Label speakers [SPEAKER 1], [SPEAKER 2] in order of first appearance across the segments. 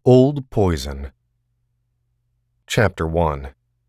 [SPEAKER 1] Old Poison. Chapter 1.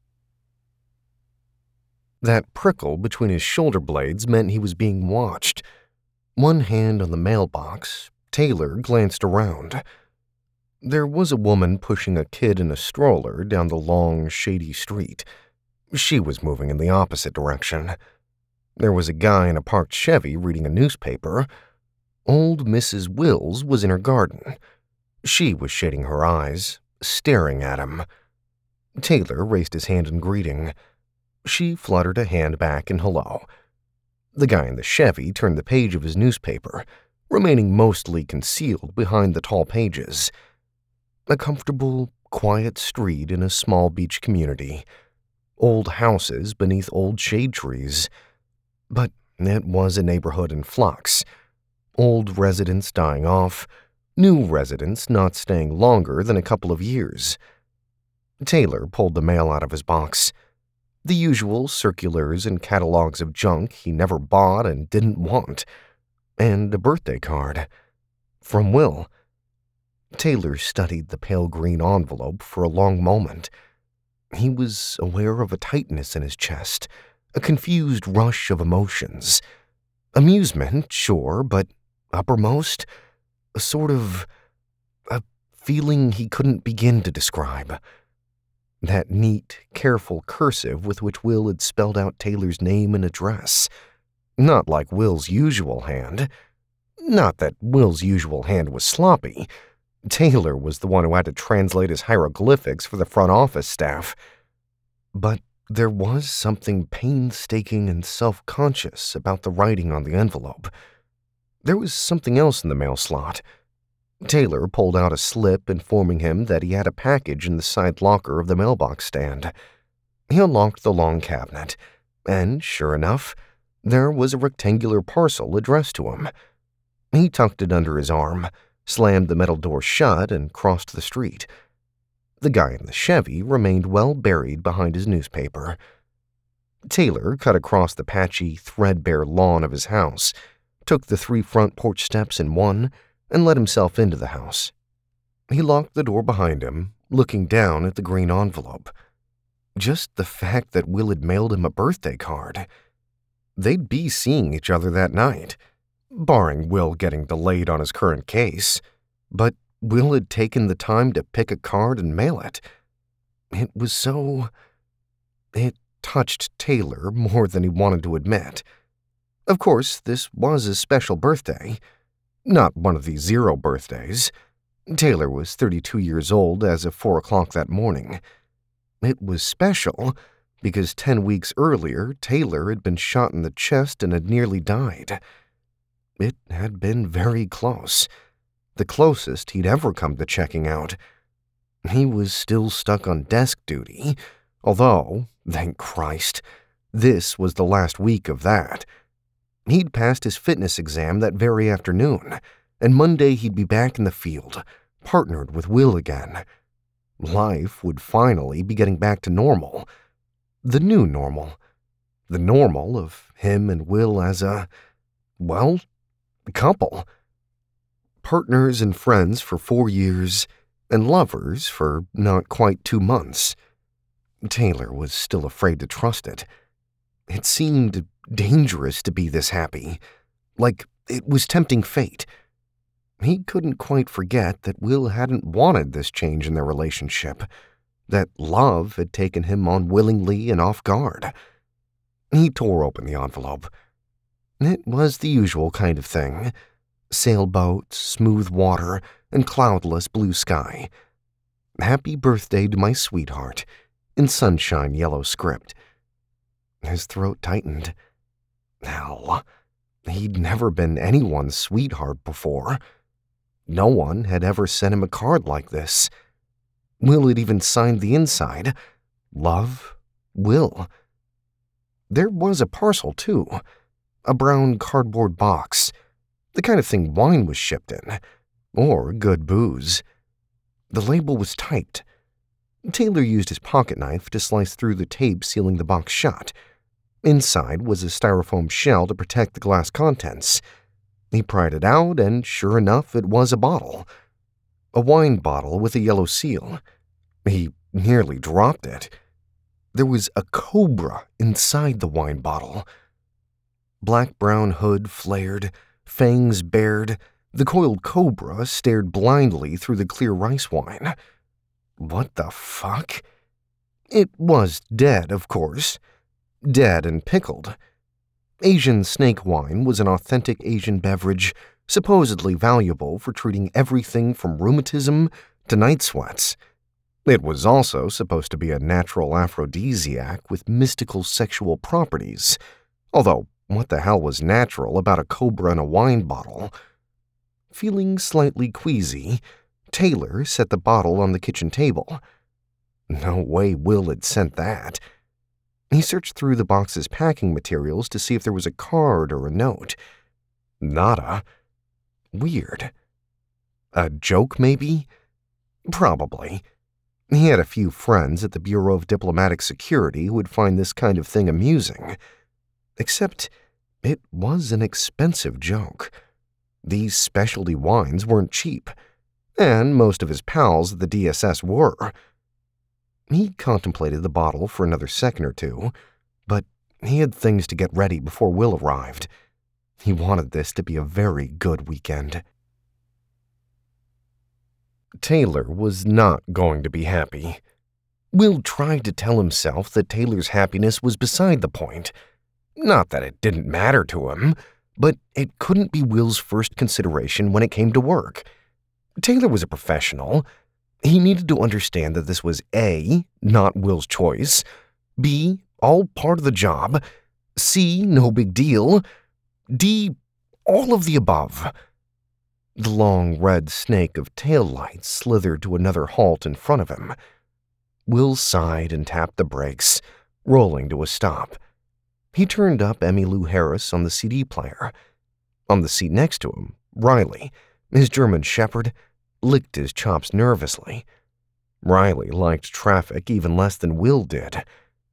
[SPEAKER 1] That prickle between his shoulder blades meant he was being watched. One hand on the mailbox, Taylor glanced around. There was a woman pushing a kid in a stroller down the long, shady street. She was moving in the opposite direction. There was a guy in a parked Chevy reading a newspaper. Old Mrs. Wills was in her garden. She was shading her eyes, staring at him. Taylor raised his hand in greeting. She fluttered a hand back in hello. The guy in the Chevy turned the page of his newspaper, remaining mostly concealed behind the tall pages. A comfortable, quiet street in a small beach community. Old houses beneath old shade trees. But it was a neighborhood in flux. Old residents dying off, new residents not staying longer than a couple of years. Taylor pulled the mail out of his box. The usual circulars and catalogs of junk he never bought and didn't want. And a birthday card. From Will. Taylor studied the pale green envelope for a long moment. He was aware of a tightness in his chest, a confused rush of emotions. Amusement, sure, but uppermost, a feeling he couldn't begin to describe. That neat, careful cursive with which Will had spelled out Taylor's name and address. Not like Will's usual hand. Not that Will's usual hand was sloppy. Taylor was the one who had to translate his hieroglyphics for the front office staff. But there was something painstaking and self-conscious about the writing on the envelope. There was something else in the mail slot. Taylor pulled out a slip informing him that he had a package in the side locker of the mailbox stand. He unlocked the long cabinet, and sure enough, there was a rectangular parcel addressed to him. He tucked it under his arm, slammed the metal door shut, and crossed the street. The guy in the Chevy remained well buried behind his newspaper. Taylor cut across the patchy, threadbare lawn of his house, took the 3 front porch steps in one, and let himself into the house. He locked the door behind him, looking down at the green envelope. Just the fact that Will had mailed him a birthday card. They'd be seeing each other that night, barring Will getting delayed on his current case. But Will had taken the time to pick a card and mail it. It touched Taylor more than he wanted to admit. Of course, this was a special birthday. Not one of the 0 birthdays. Taylor was 32 years old as of 4 o'clock that morning. It was special because 10 weeks earlier, Taylor had been shot in the chest and had nearly died. It had been very close. The closest he'd ever come to checking out. He was still stuck on desk duty, although, thank Christ, this was the last week of that. He'd passed his fitness exam that very afternoon, and Monday he'd be back in the field, partnered with Will again. Life would finally be getting back to normal. The new normal. The normal of him and Will as a couple. Partners and friends for 4 years, and lovers for not quite 2 months. Taylor was still afraid to trust it. It seemed dangerous to be this happy, like it was tempting fate. He couldn't quite forget that Will hadn't wanted this change in their relationship, that love had taken him unwillingly and off guard. He tore open the envelope. It was the usual kind of thing. Sailboats, smooth water, and cloudless blue sky. Happy birthday to my sweetheart, in sunshine yellow script. His throat tightened. Hell, he'd never been anyone's sweetheart before. No one had ever sent him a card like this. Will had even signed the inside. Love, Will. There was a parcel, too. A brown cardboard box. The kind of thing wine was shipped in. Or good booze. The label was typed. Taylor used his pocket knife to slice through the tape sealing the box shut. Inside was a styrofoam shell to protect the glass contents. He pried it out, and sure enough, it was a bottle. a wine bottle with a yellow seal. He nearly dropped it. There was a cobra inside the wine bottle. Black-brown hood flared, fangs bared. The coiled cobra stared blindly through the clear rice wine. What the fuck? It was dead, of course. Dead and pickled. Asian snake wine was an authentic Asian beverage, supposedly valuable for treating everything from rheumatism to night sweats. It was also supposed to be a natural aphrodisiac with mystical sexual properties, although what the hell was natural about a cobra in a wine bottle? Feeling slightly queasy, Taylor set the bottle on the kitchen table. No way Will had sent that. He searched through the box's packing materials to see if there was a card or a note. Nada. Weird. A joke, maybe? Probably. He had a few friends at the Bureau of Diplomatic Security who would find this kind of thing amusing. Except it was an expensive joke. These specialty wines weren't cheap, and most of his pals at the DSS were. He contemplated the bottle for another second or two, but he had things to get ready before Will arrived. He wanted this to be a very good weekend. Taylor was not going to be happy. Will tried to tell himself that Taylor's happiness was beside the point. Not that it didn't matter to him, but it couldn't be Will's first consideration when it came to work. Taylor was a professional. He needed to understand that this was A, not Will's choice, B, all part of the job, C, no big deal, D, all of the above. The long red snake of taillights slithered to another halt in front of him. Will sighed and tapped the brakes, rolling to a stop. He turned up Emmylou Harris on the CD player. On the seat next to him, Riley, his German shepherd, licked his chops nervously. Riley liked traffic even less than Will did.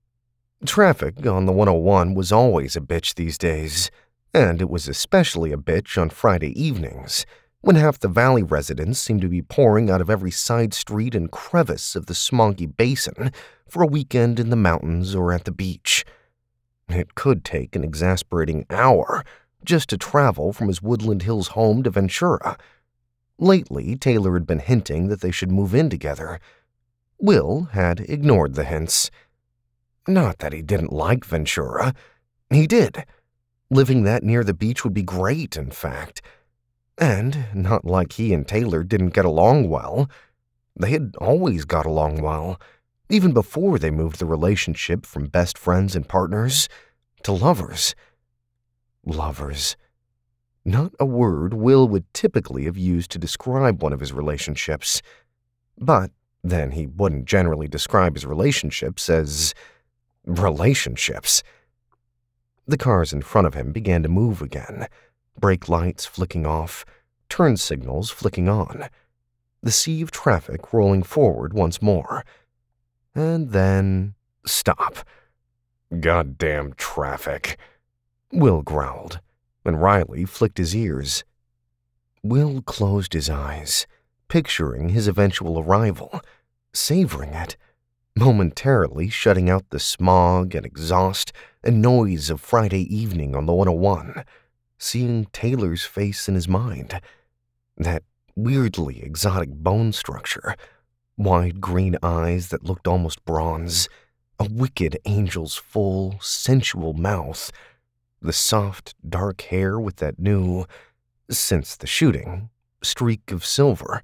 [SPEAKER 1] Traffic on the 101 was always a bitch these days, and it was especially a bitch on Friday evenings, when half the valley residents seemed to be pouring out of every side street and crevice of the Smoky Basin for a weekend in the mountains or at the beach. It could take an exasperating hour just to travel from his Woodland Hills home to Ventura. Lately, Taylor had been hinting that they should move in together. Will had ignored the hints. Not that he didn't like Ventura. He did. Living that near the beach would be great, in fact. And not like he and Taylor didn't get along well. They had always got along well, even before they moved the relationship from best friends and partners to lovers. Lovers. Not a word Will would typically have used to describe one of his relationships. But then he wouldn't generally describe his relationships as relationships. The cars in front of him began to move again, brake lights flicking off, turn signals flicking on, the sea of traffic rolling forward once more. And then stop. Goddamn traffic, Will growled, and Riley flicked his ears. Will closed his eyes, picturing his eventual arrival, savoring it, momentarily shutting out the smog and exhaust and noise of Friday evening on the 101, seeing Taylor's face in his mind. That weirdly exotic bone structure, wide green eyes that looked almost bronze, a wicked angel's full, sensual mouth, the soft, dark hair with that new, since the shooting, streak of silver.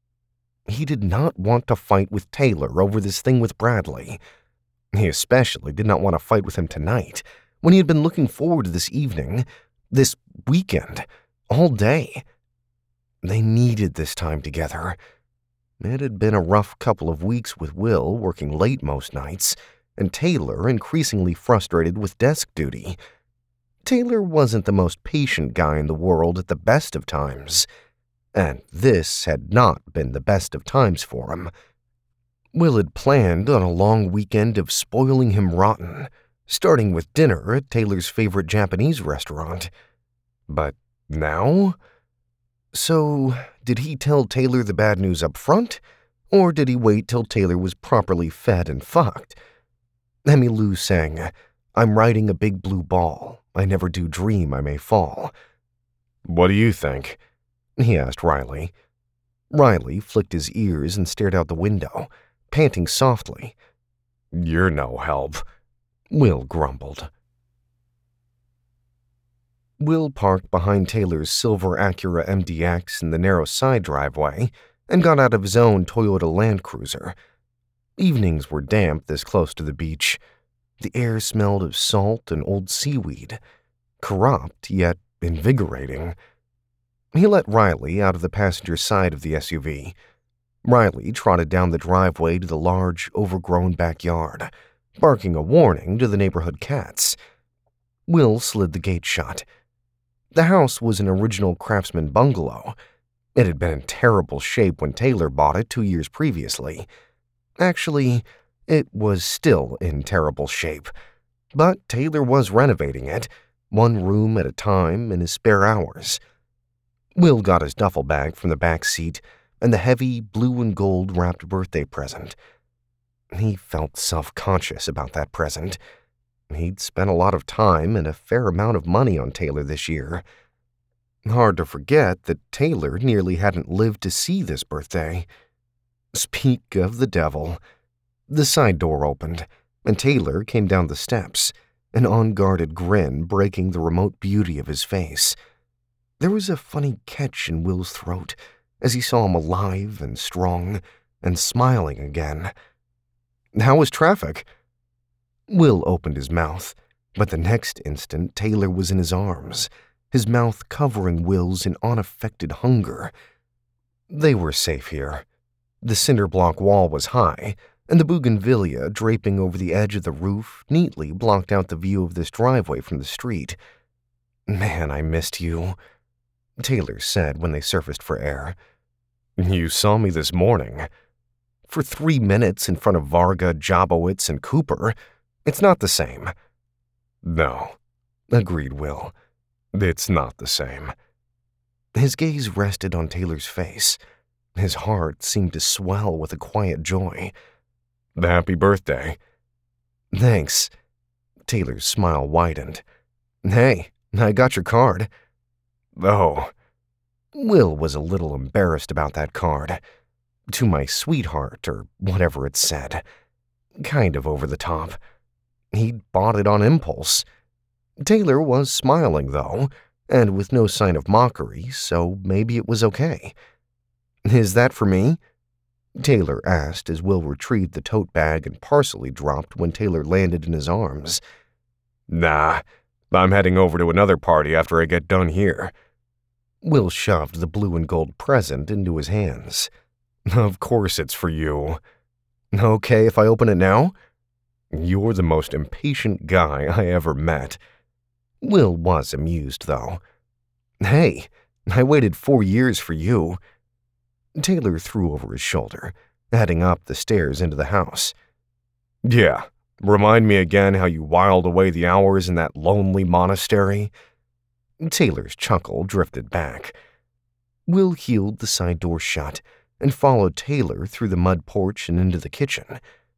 [SPEAKER 1] He did not want to fight with Taylor over this thing with Bradley. He especially did not want to fight with him tonight, when he had been looking forward to this evening, this weekend, all day. They needed this time together. It had been a rough couple of weeks with Will working late most nights, and Taylor increasingly frustrated with desk duty. Taylor wasn't the most patient guy in the world at the best of times, and this had not been the best of times for him. Will had planned on a long weekend of spoiling him rotten, starting with dinner at Taylor's favorite Japanese restaurant. But now? So, did he tell Taylor the bad news up front, or did he wait till Taylor was properly fed and fucked? Emmylou sang, "I'm riding a big blue ball. I never do dream I may fall." "What do you think?" he asked Riley. Riley flicked his ears and stared out the window, panting softly. "You're no help," Will grumbled. Will parked behind Taylor's silver Acura MDX in the narrow side driveway and got out of his own Toyota Land Cruiser. Evenings were damp this close to the beach. The air smelled of salt and old seaweed, corrupt yet invigorating. He let Riley out of the passenger side of the SUV. Riley trotted down the driveway to the large, overgrown backyard, barking a warning to the neighborhood cats. Will slid the gate shut. The house was an original craftsman bungalow. It had been in terrible shape when Taylor bought it 2 years previously. Actually, it was still in terrible shape, but Taylor was renovating it, one room at a time in his spare hours. Will got his duffel bag from the back seat and the heavy blue and gold wrapped birthday present. He felt self-conscious about that present. He'd spent a lot of time and a fair amount of money on Taylor this year. Hard to forget that Taylor nearly hadn't lived to see this birthday. Speak of the devil. The side door opened, and Taylor came down the steps, an unguarded grin breaking the remote beauty of his face. There was a funny catch in Will's throat as he saw him alive and strong and smiling again. "How was traffic?" Will opened his mouth, but the next instant Taylor was in his arms, his mouth covering Will's in unaffected hunger. They were safe here. The cinder block wall was high, and the bougainvillea draping over the edge of the roof neatly blocked out the view of this driveway from the street. "Man, I missed you," Taylor said when they surfaced for air. "You saw me this morning." "For 3 minutes in front of Varga, Jabowitz, and Cooper. It's not the same." "No," agreed Will. "It's not the same." His gaze rested on Taylor's face. His heart seemed to swell with a quiet joy. "Happy birthday." "Thanks." Taylor's smile widened. "Hey, I got your card." "Oh." Will was a little embarrassed about that card. "To my sweetheart," or whatever it said. Kind of over the top. He'd bought it on impulse. Taylor was smiling, though, and with no sign of mockery, so maybe it was okay. "Is that for me?" Taylor asked as Will retrieved the tote bag and parcel he dropped when Taylor landed in his arms. "Nah, I'm heading over to another party after I get done here." Will shoved the blue and gold present into his hands. "Of course it's for you." "Okay if I open it now?" "You're the most impatient guy I ever met." Will was amused, though. "Hey, I waited 4 years for you." Taylor threw over his shoulder, heading up the stairs into the house. "Yeah, remind me again how you whiled away the hours in that lonely monastery." Taylor's chuckle drifted back. Will heeled the side door shut and followed Taylor through the mud porch and into the kitchen.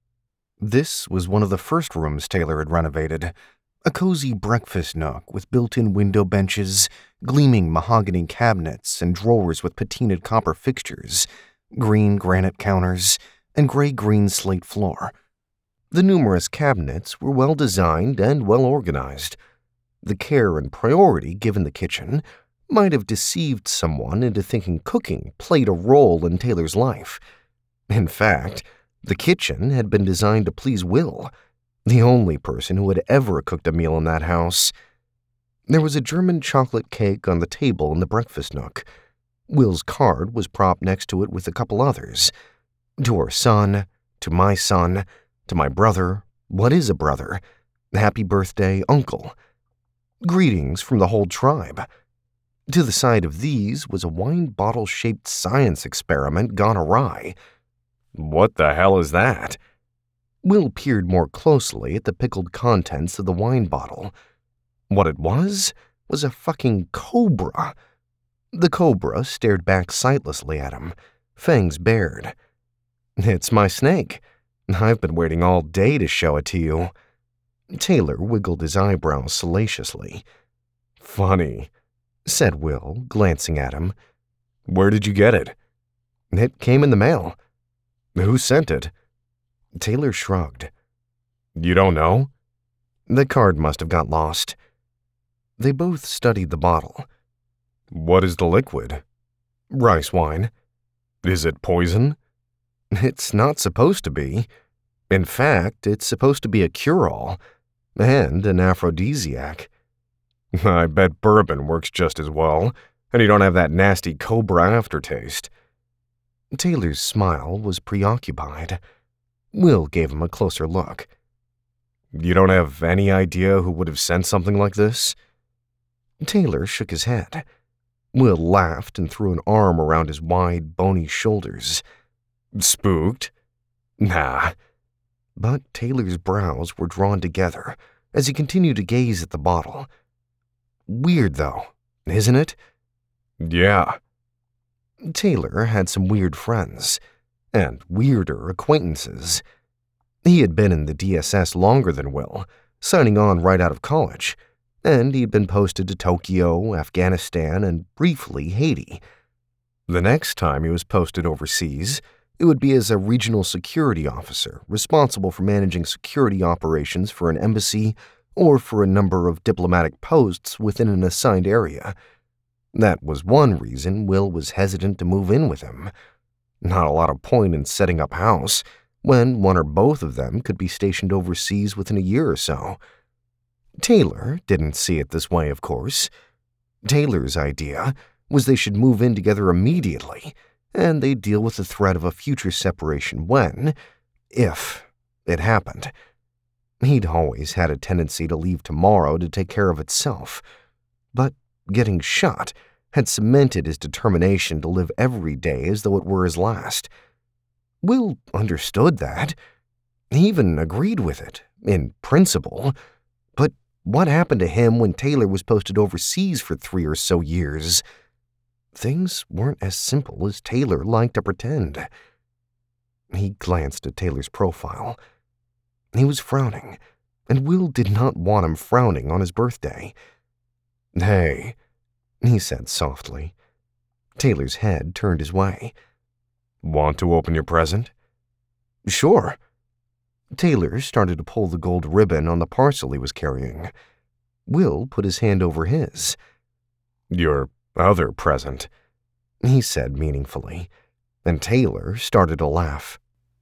[SPEAKER 1] This was one of the first rooms Taylor had renovated, a cozy breakfast nook with built-in window benches, gleaming mahogany cabinets, and drawers with patinaed copper fixtures, green granite counters, and gray-green slate floor. The numerous cabinets were well-designed and well-organized. The care and priority given the kitchen might have deceived someone into thinking cooking played a role in Taylor's life. In fact, the kitchen had been designed to please Will, the only person who had ever cooked a meal in that house. There was a German chocolate cake on the table in the breakfast nook. Will's card was propped next to it with a couple others. "To our son, to my son, to my brother, what is a brother? Happy birthday, uncle." Greetings from the whole tribe. To the side of these was a wine bottle-shaped science experiment gone awry. "What the hell is that?" Will peered more closely at the pickled contents of the wine bottle. What it was a fucking cobra. The cobra stared back sightlessly at him, fangs bared. "It's my snake. I've been waiting all day to show it to you." Taylor wiggled his eyebrows salaciously. "Funny," said Will, glancing at him. "Where did you get it?" "It came in the mail." "Who sent it?" Taylor shrugged. "You don't know?" "The card must have got lost." They both studied the bottle. "What is the liquid?" "Rice wine." "Is it poison?" "It's not supposed to be. In fact, it's supposed to be a cure-all and an aphrodisiac." "I bet bourbon works just as well, and you don't have that nasty cobra aftertaste." Taylor's smile was preoccupied. Will gave him a closer look. "You don't have any idea who would have sent something like this?" Taylor shook his head. Will laughed and threw an arm around his wide, bony shoulders. "Spooked?" "Nah." But Taylor's brows were drawn together as he continued to gaze at the bottle. "Weird, though, isn't it?" "Yeah." Taylor had some weird friends, and weirder acquaintances. He had been in the DSS longer than Will, signing on right out of college, and he'd been posted to Tokyo, Afghanistan, and briefly Haiti. The next time he was posted overseas, it would be as a regional security officer responsible for managing security operations for an embassy or for a number of diplomatic posts within an assigned area. That was one reason Will was hesitant to move in with him. Not a lot of point in setting up house when one or both of them could be stationed overseas within a year or so. Taylor didn't see it this way, of course. Taylor's idea was they should move in together immediately, and they'd deal with the threat of a future separation when, if, it happened. He'd always had a tendency to leave tomorrow to take care of itself, but getting shot had cemented his determination to live every day as though it were his last. Will understood that. He even agreed with it, in principle. But what happened to him when Taylor was posted overseas for 3 or so years? Things weren't as simple as Taylor liked to pretend. He glanced at Taylor's profile. He was frowning, and Will did not want him frowning on his birthday. "Hey," he said softly. Taylor's head turned his way. "Want to open your present?" "Sure." Taylor started to pull the gold ribbon on the parcel he was carrying. Will put his hand over his. "Your other present," he said meaningfully, and Taylor started to laugh.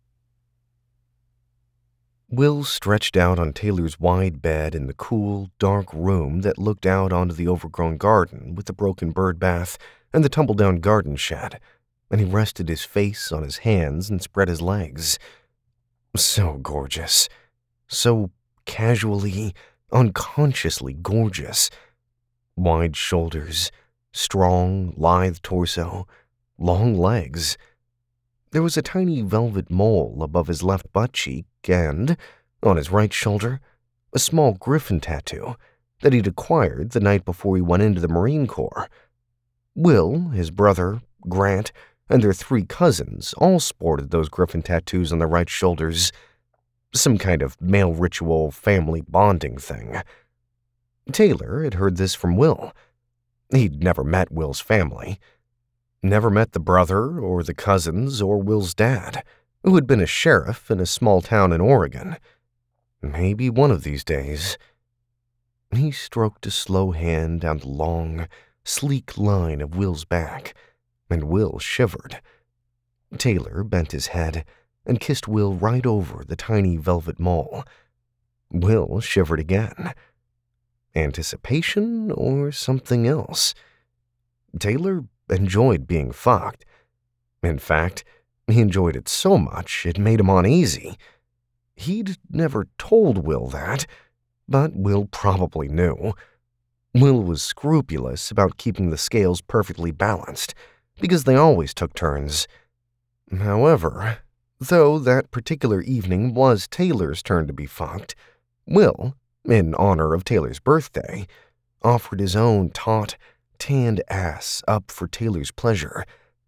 [SPEAKER 1] Will stretched out on Taylor's wide bed in the cool, dark room that looked out onto the overgrown garden with the broken bird bath and the tumble-down garden shed, and he rested his face on his hands and spread his legs. So gorgeous. So casually, unconsciously gorgeous. Wide shoulders, strong, lithe torso, long legs. There was a tiny velvet mole above his left butt cheek and, on his right shoulder, a small griffin tattoo that he'd acquired the night before he went into the Marine Corps. Will, his brother, Grant, and their 3 cousins all sported those griffin tattoos on their right shoulders. Some kind of male ritual family bonding thing. Taylor had heard this from Will. He'd never met Will's family. Never met the brother or the cousins or Will's dad, who had been a sheriff in a small town in Oregon. Maybe one of these days. He stroked a slow hand down the long, sleek line of Will's back, and Will shivered. Taylor bent his head and kissed Will right over the tiny velvet mole. Will shivered again. Anticipation or something else? Taylor enjoyed being fucked. In fact, he enjoyed it so much it made him uneasy. He'd never told Will that, but Will probably knew. Will was scrupulous about keeping the scales perfectly balanced, because they always took turns. However, though that particular evening was Taylor's turn to be fucked, Will, in honor of Taylor's birthday, offered his own taut, tanned ass up for Taylor's pleasure.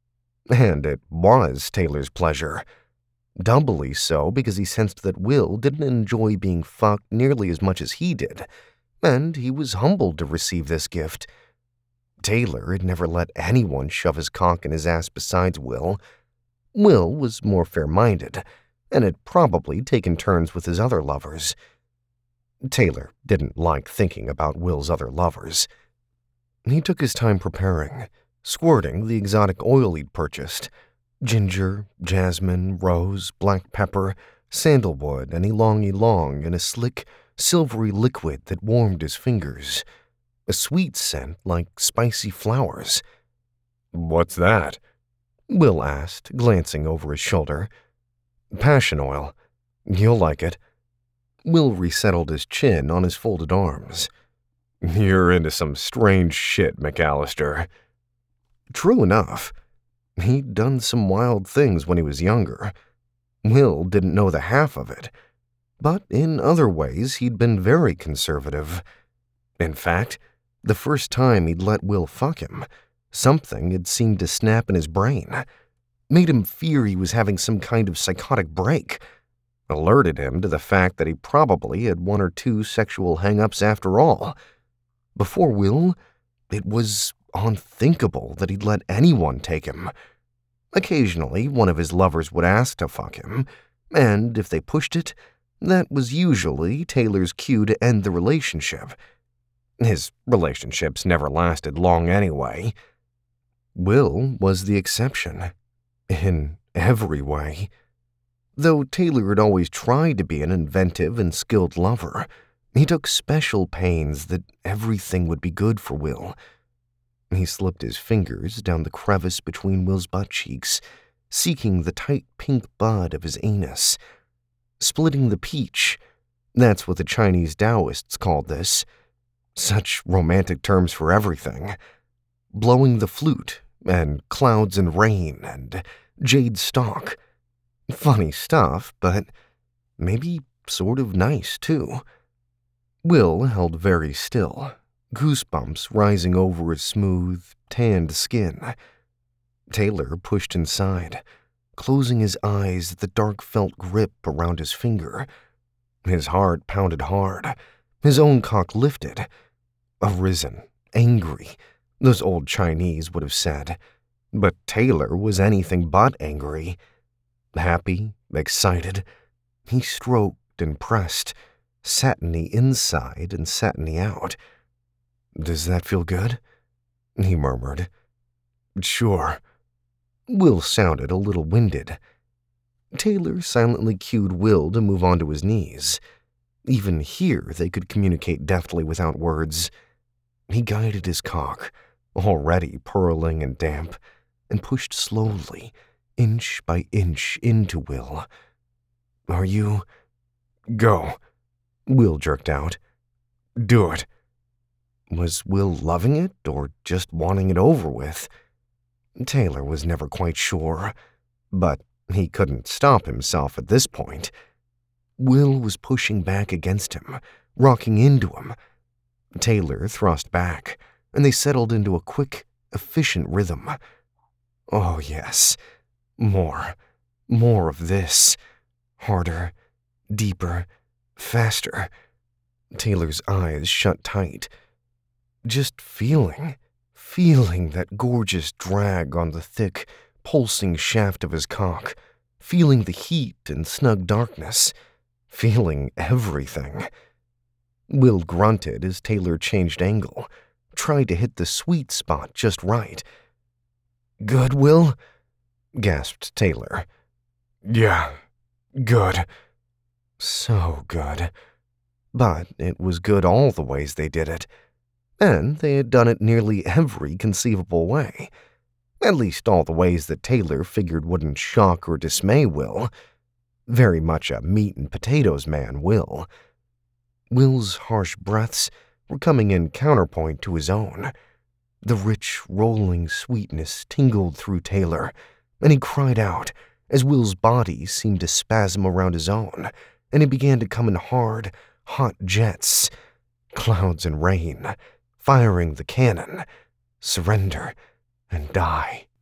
[SPEAKER 1] And it was Taylor's pleasure. Doubly so because he sensed that Will didn't enjoy being fucked nearly as much as he did, and he was humbled to receive this gift. Taylor had never let anyone shove his cock in his ass besides Will. Will was more fair-minded, and had probably taken turns with his other lovers. Taylor didn't like thinking about Will's other lovers. He took his time preparing, squirting the exotic oil he'd purchased: ginger, jasmine, rose, black pepper, sandalwood, and ylang-ylang in a slick, silvery liquid that warmed his fingers. A sweet scent like spicy flowers. "What's that?" Will asked, glancing over his shoulder. "Passion oil. You'll like it." Will resettled his chin on his folded arms. "You're into some strange shit, McAllister." True enough. He'd done some wild things when he was younger. Will didn't know the half of it, but in other ways he'd been very conservative. In fact, the first time he'd let Will fuck him, something had seemed to snap in his brain, made him fear he was having some kind of psychotic break, alerted him to the fact that he probably had one or two sexual hang-ups after all. Before Will, it was unthinkable that he'd let anyone take him. Occasionally, one of his lovers would ask to fuck him, and if they pushed it, that was usually Taylor's cue to end the relationship. His relationships never lasted long anyway. Will was the exception, in every way. Though Taylor had always tried to be an inventive and skilled lover, he took special pains that everything would be good for Will. He slipped his fingers down the crevice between Will's butt cheeks, seeking the tight pink bud of his anus. Splitting the peach, that's what the Chinese Taoists called this. Such romantic terms for everything. Blowing the flute, and clouds and rain, and jade stalk. Funny stuff, but maybe sort of nice, too. Will held very still, goosebumps rising over his smooth, tanned skin. Taylor pushed inside, closing his eyes at the dark felt grip around his finger. His heart pounded hard, his own cock lifted. Arisen, angry, those old Chinese would have said. But Taylor was anything but angry. Happy, excited, he stroked and pressed, satiny inside and satiny out. "Does that feel good?" he murmured. "Sure." Will sounded a little winded. Taylor silently cued Will to move onto his knees. Even here they could communicate deftly without words. He guided his cock, already purling and damp, and pushed slowly, inch by inch, into Will. "Are you—" "Go," Will jerked out. "Do it." Was Will loving it, or just wanting it over with? Taylor was never quite sure, but he couldn't stop himself at this point. Will was pushing back against him, rocking into him. Taylor thrust back, and they settled into a quick, efficient rhythm. Oh yes, more of this. Harder, deeper, faster. Taylor's eyes shut tight. Just feeling that gorgeous drag on the thick, pulsing shaft of his cock, feeling the heat and snug darkness, feeling everything. Will grunted as Taylor changed angle, tried to hit the sweet spot just right. "Good, Will?" gasped Taylor. "Yeah, good." So good. But it was good all the ways they did it. And they had done it nearly every conceivable way. At least all the ways that Taylor figured wouldn't shock or dismay Will. Very much a meat and potatoes man, Will. Will's harsh breaths were coming in counterpoint to his own. The rich, rolling sweetness tingled through Taylor, and he cried out as Will's body seemed to spasm around his own, and it began to come in hard, hot jets. Clouds and rain, firing the cannon, surrender, and die.